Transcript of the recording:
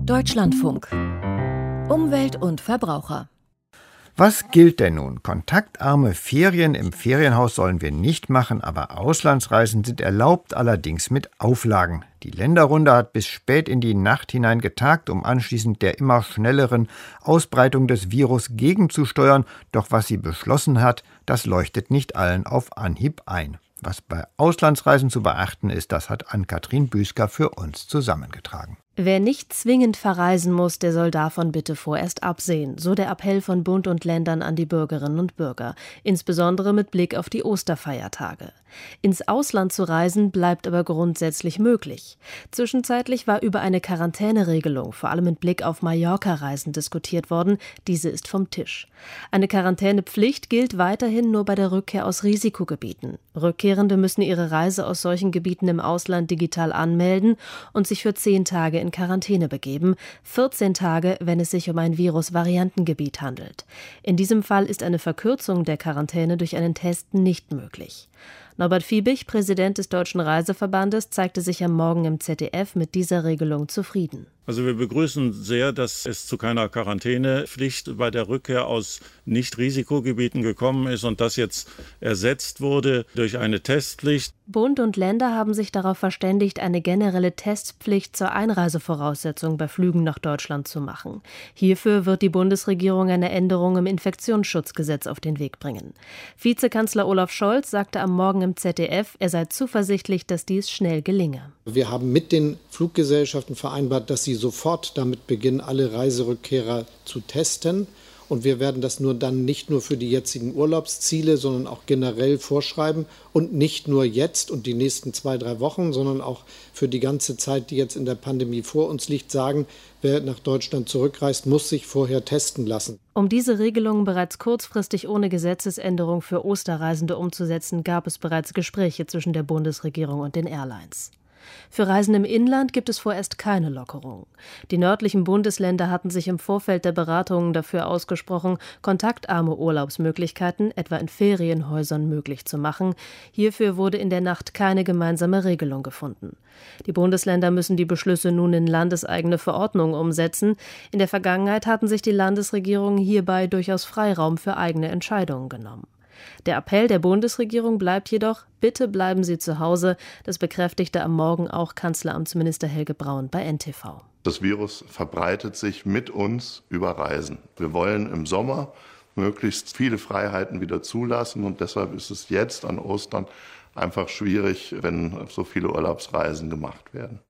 Deutschlandfunk. Umwelt und Verbraucher. Was gilt denn nun? Kontaktarme Ferien im Ferienhaus sollen wir nicht machen, aber Auslandsreisen sind erlaubt, allerdings mit Auflagen. Die Länderrunde hat bis spät in die Nacht hinein getagt, um anschließend der immer schnelleren Ausbreitung des Virus gegenzusteuern. Doch was sie beschlossen hat, das leuchtet nicht allen auf Anhieb ein. Was bei Auslandsreisen zu beachten ist, das hat Ann-Kathrin Büsker für uns zusammengetragen. Wer nicht zwingend verreisen muss, der soll davon bitte vorerst absehen, so der Appell von Bund und Ländern an die Bürgerinnen und Bürger, insbesondere mit Blick auf die Osterfeiertage. Ins Ausland zu reisen bleibt aber grundsätzlich möglich. Zwischenzeitlich war über eine Quarantäneregelung, vor allem mit Blick auf Mallorca-Reisen, diskutiert worden. Diese ist vom Tisch. Eine Quarantänepflicht gilt weiterhin nur bei der Rückkehr aus Risikogebieten. Rückkehrende müssen ihre Reise aus solchen Gebieten im Ausland digital anmelden und sich für 10 Tage in Quarantäne begeben, 14 Tage, wenn es sich um ein Virus-Variantengebiet handelt. In diesem Fall ist eine Verkürzung der Quarantäne durch einen Test nicht möglich. Norbert Fiebig, Präsident des Deutschen Reiseverbandes, zeigte sich am Morgen im ZDF mit dieser Regelung zufrieden. Also wir begrüßen sehr, dass es zu keiner Quarantänepflicht bei der Rückkehr aus Nicht-Risikogebieten gekommen ist und das jetzt ersetzt wurde durch eine Testpflicht. Bund und Länder haben sich darauf verständigt, eine generelle Testpflicht zur Einreisevoraussetzung bei Flügen nach Deutschland zu machen. Hierfür wird die Bundesregierung eine Änderung im Infektionsschutzgesetz auf den Weg bringen. Vizekanzler Olaf Scholz sagte am Morgen im ZDF, er sei zuversichtlich, dass dies schnell gelinge. Wir haben mit den Fluggesellschaften vereinbart, dass sie sofort damit beginnen, alle Reiserückkehrer zu testen. Und wir werden das dann nicht nur für die jetzigen Urlaubsziele, sondern auch generell vorschreiben. Und nicht nur jetzt und die nächsten 2-3 Wochen, sondern auch für die ganze Zeit, die jetzt in der Pandemie vor uns liegt, sagen, wer nach Deutschland zurückreist, muss sich vorher testen lassen. Um diese Regelungen bereits kurzfristig ohne Gesetzesänderung für Osterreisende umzusetzen, gab es bereits Gespräche zwischen der Bundesregierung und den Airlines. Für Reisen im Inland gibt es vorerst keine Lockerung. Die nördlichen Bundesländer hatten sich im Vorfeld der Beratungen dafür ausgesprochen, kontaktarme Urlaubsmöglichkeiten, etwa in Ferienhäusern, möglich zu machen. Hierfür wurde in der Nacht keine gemeinsame Regelung gefunden. Die Bundesländer müssen die Beschlüsse nun in landeseigene Verordnungen umsetzen. In der Vergangenheit hatten sich die Landesregierungen hierbei durchaus Freiraum für eigene Entscheidungen genommen. Der Appell der Bundesregierung bleibt jedoch, bitte bleiben Sie zu Hause. Das bekräftigte am Morgen auch Kanzleramtsminister Helge Braun bei NTV. Das Virus verbreitet sich mit uns über Reisen. Wir wollen im Sommer möglichst viele Freiheiten wieder zulassen und deshalb ist es jetzt an Ostern einfach schwierig, wenn so viele Urlaubsreisen gemacht werden.